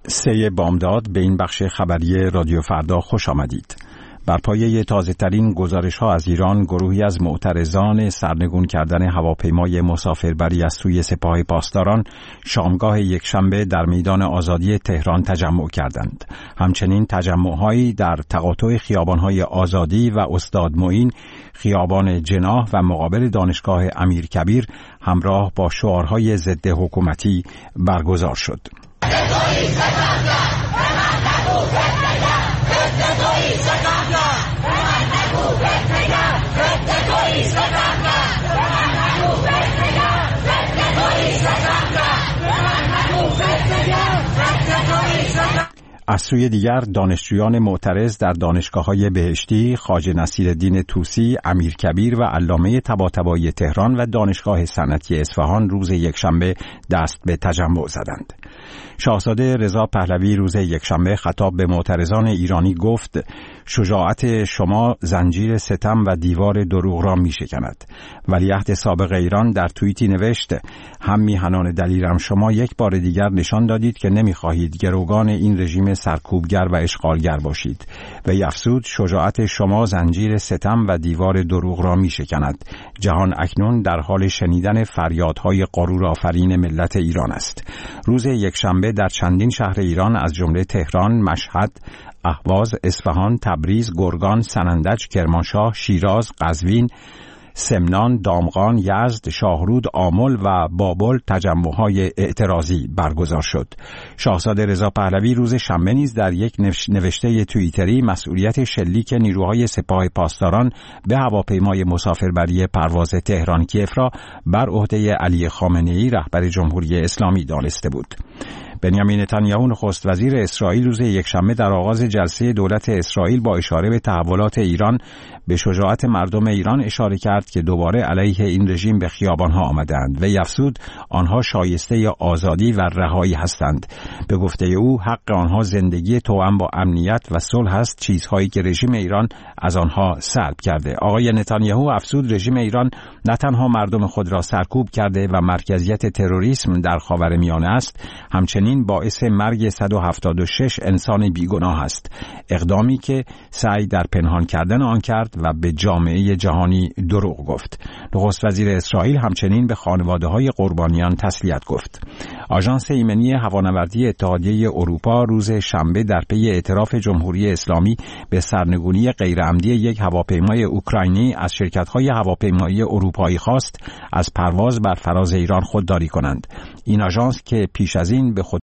3 بامداد به این بخش خبری رادیو فردا خوش آمدید. بر پایه تازه‌ترین گزارش‌ها از ایران، گروهی از معترضان سرنگون کردن هواپیمای مسافربری از سوی سپاه پاسداران شامگاه یکشنبه در میدان آزادی تهران تجمع کردند. همچنین تجمع‌هایی در تقاطع خیابان‌های آزادی و استاد معین، خیابان جناح و مقابل دانشگاه امیرکبیر همراه با شعارهای ضد حکومتی برگزار شد. از سوی دیگر دانشجویان معترض در دانشگاه‌های بهشتی، خواجه نصیرالدین طوسی، امیرکبیر و علامه طباطبایی تهران و دانشگاه صنعتی اصفهان روز یکشنبه دست به تجمع زدند. شاهزاده رضا پهلوی روز یکشنبه خطاب به معترضان ایرانی گفت: شجاعت شما زنجیر ستم و دیوار دروغ را می‌شکند. ولیعهد سابق ایران در توییتی نوشت: هم میهنان دلیرم، شما یک بار دیگر نشان دادید که نمی‌خواهید گروگان این رژیم سرکوبگر و اشغالگر باشید. و افزود: شجاعت شما زنجیر ستم و دیوار دروغ را می‌شکند. جهان اکنون در حال شنیدن فریادهای غرورآفرین ملت ایران است. روز یکشنبه در چندین شهر ایران از جمله تهران، مشهد، اهواز، اصفهان، تبریز، گرگان، سنندج، کرمانشاه، شیراز، قزوین، سمنان، دامغان، یزد، شاهرود، آمل و بابل تجمع‌های اعتراضی برگزار شد. شاهزاده رضا پهلوی روز شنبه نیز در یک نوشته توییتری مسئولیت شلیک نیروهای سپاه پاسداران به هواپیمای مسافربری پرواز تهران کیف را بر عهده علی خامنه‌ای رهبر جمهوری اسلامی دانسته بود. بنیامین نتانیاهو نخست وزیر اسرائیل روز یکشنبه در آغاز جلسه دولت اسرائیل با اشاره به تحولات ایران به شجاعت مردم ایران اشاره کرد که دوباره علیه این رژیم به خیابانها آمدند و افزود آنها شایسته آزادی و رهایی هستند. به گفته او حق آنها زندگی توأم با امنیت و صلح است، چیزهایی که رژیم ایران از آنها سلب کرده. آقای نتانیاهو افزود رژیم ایران نه تنها مردم خود را سرکوب کرده و مرکزیت تروریسم در خاورمیانه است، همچنین باعث مرگ 176 انسان بیگناه است. اقدامی که سعی در پنهان کردن آن کرد و به جامعه جهانی دروغ گفت. نخست وزیر اسرائیل همچنین به خانواده‌های قربانیان تسلیت گفت. آژانس ایمنی هوانوردی اتحادیه اروپا روز شنبه در پی اعتراف جمهوری اسلامی به سرنگونی غیرعمدی یک هواپیمای اوکراینی از شرکت‌های هواپیمایی اروپایی خواست از پرواز بر فراز ایران خودداری کنند. این آژانس که پیش از این به